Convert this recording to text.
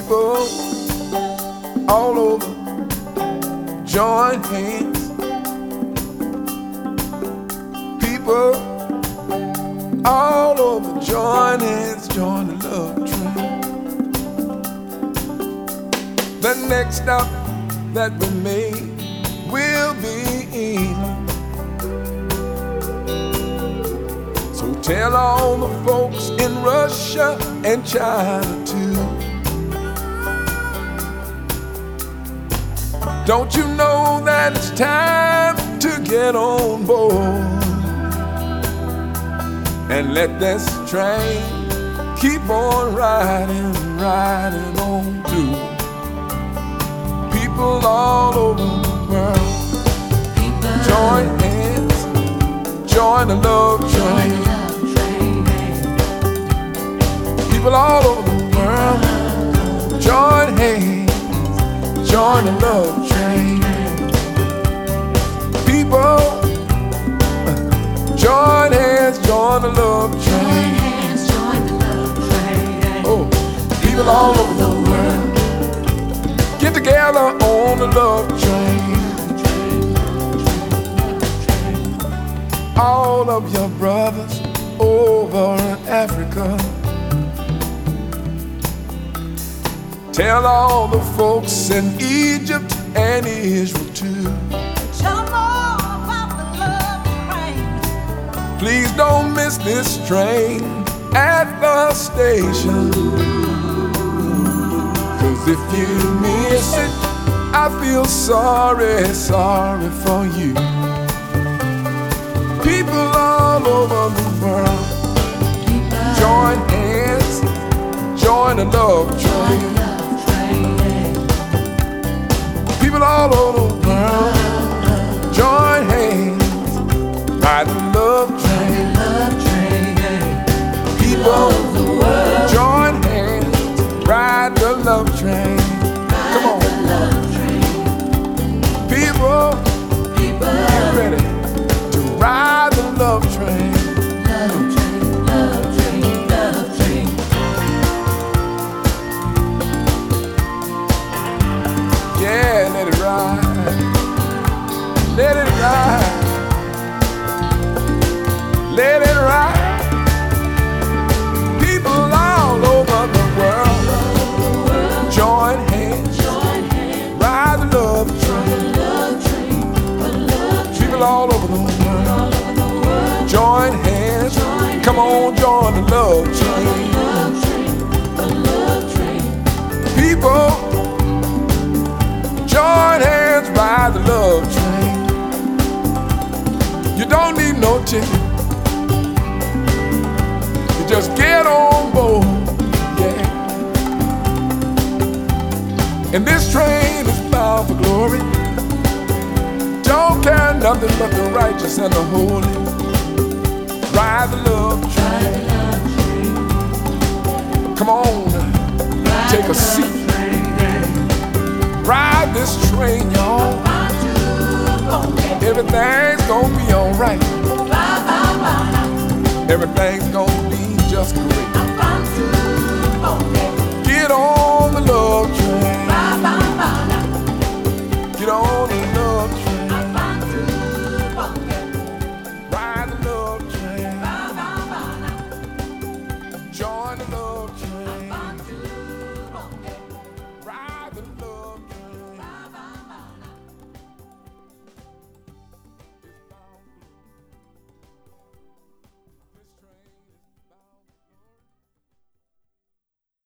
People all over, join hands. People all over, join hands, join the love train. The next stop that we make will be England. So tell all the folks in Russia and China too. Don't you know that it's time to get on board and let this train keep on riding, riding on through. People all over the world, join hands, join the love train. People all over the world, join hands, join the love train. People, join hands, join the love train. Oh, people all over the world, get together on the love train. All of your brothers over in Africa, tell all the folks in Egypt and Israel too. Tell them all about the love train. Please don't miss this train at the station. 'Cause if you miss it, I feel sorry, sorry for you. People all over the world, join hands, join the love train. People all over the world, join hands, ride the love train. People, join hands, ride the love train. Come on. People, get ready to ride the love train. Yeah, let it ride. Let it ride. Let it ride. People all over the world, join hands, ride the love train. People all over the world, join hands. Come on, join the love train. People, join hands, ride the love train. You don't need no ticket. You just get on board, yeah. And this train is bound for glory. Don't care nothing but the righteous and the holy. Ride the love train. Come on, take a seat. Ride this train, y'all. Everything's gonna be alright. Everything's gonna be just great.